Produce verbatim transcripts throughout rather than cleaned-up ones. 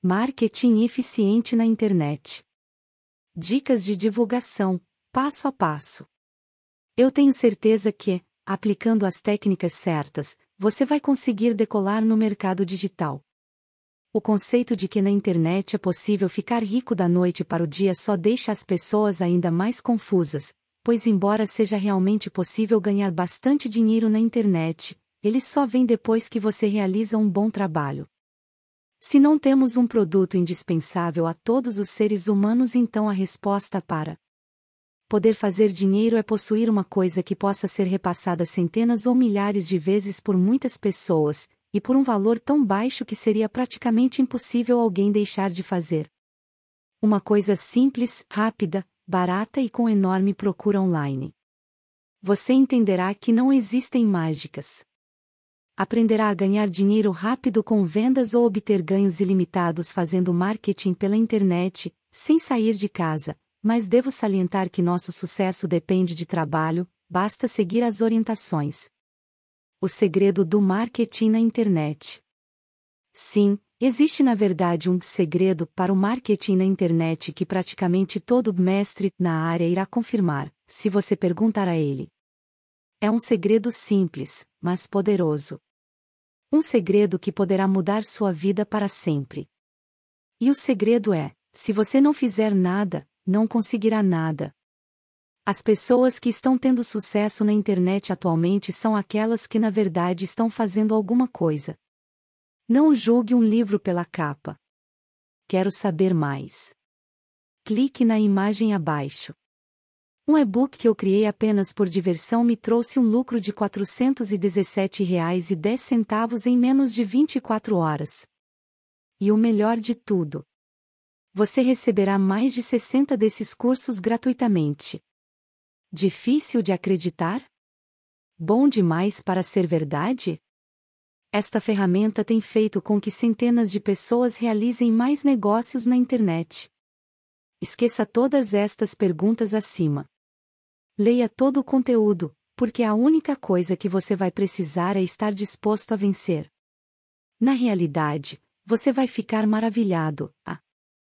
Marketing eficiente na internet. Dicas de divulgação, passo a passo. Eu tenho certeza que, aplicando as técnicas certas, você vai conseguir decolar no mercado digital. O conceito de que na internet é possível ficar rico da noite para o dia só deixa as pessoas ainda mais confusas, pois embora seja realmente possível ganhar bastante dinheiro na internet, ele só vem depois que você realiza um bom trabalho. Se não temos um produto indispensável a todos os seres humanos, então a resposta para poder fazer dinheiro é possuir uma coisa que possa ser repassada centenas ou milhares de vezes por muitas pessoas, e por um valor tão baixo que seria praticamente impossível alguém deixar de fazer. Uma coisa simples, rápida, barata e com enorme procura online. Você entenderá que não existem mágicas. Aprenderá a ganhar dinheiro rápido com vendas ou obter ganhos ilimitados fazendo marketing pela internet, sem sair de casa, mas devo salientar que nosso sucesso depende de trabalho, basta seguir as orientações. O segredo do marketing na internet. Sim, existe na verdade um segredo para o marketing na internet que praticamente todo mestre na área irá confirmar, se você perguntar a ele. É um segredo simples, mas poderoso. Um segredo que poderá mudar sua vida para sempre. E o segredo é: se você não fizer nada, não conseguirá nada. As pessoas que estão tendo sucesso na internet atualmente são aquelas que na verdade estão fazendo alguma coisa. Não julgue um livro pela capa. Quero saber mais? Clique na imagem abaixo. Um e-book que eu criei apenas por diversão me trouxe um lucro de quatrocentos e dezessete reais e dez centavos em menos de vinte e quatro horas. E o melhor de tudo: você receberá mais de sessenta desses cursos gratuitamente. Difícil de acreditar? Bom demais para ser verdade? Esta ferramenta tem feito com que centenas de pessoas realizem mais negócios na internet. Esqueça todas estas perguntas acima. Leia todo o conteúdo, porque a única coisa que você vai precisar é estar disposto a vencer. Na realidade, você vai ficar maravilhado. Ah.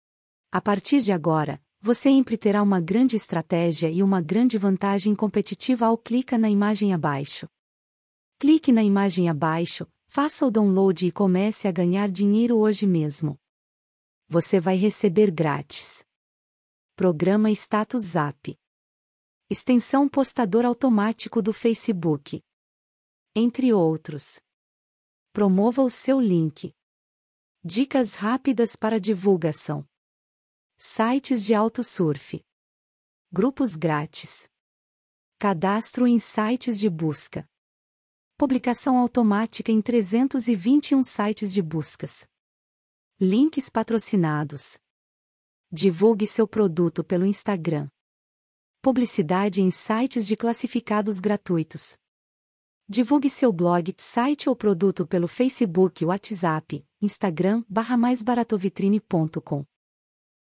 A partir de agora, você sempre terá uma grande estratégia e uma grande vantagem competitiva ao clicar na imagem abaixo. Clique na imagem abaixo, faça o download e comece a ganhar dinheiro hoje mesmo. Você vai receber grátis. Programa Status Zap. Extensão postador automático do Facebook. Entre outros. Promova o seu link. Dicas rápidas para divulgação. Sites de autosurf. Grupos grátis. Cadastro em sites de busca. Publicação automática em trezentos e vinte e um sites de buscas. Links patrocinados. Divulgue seu produto pelo Instagram. Publicidade em sites de classificados gratuitos. Divulgue seu blog, site ou produto pelo Facebook, WhatsApp, Instagram, barra mais barato vitrine ponto com.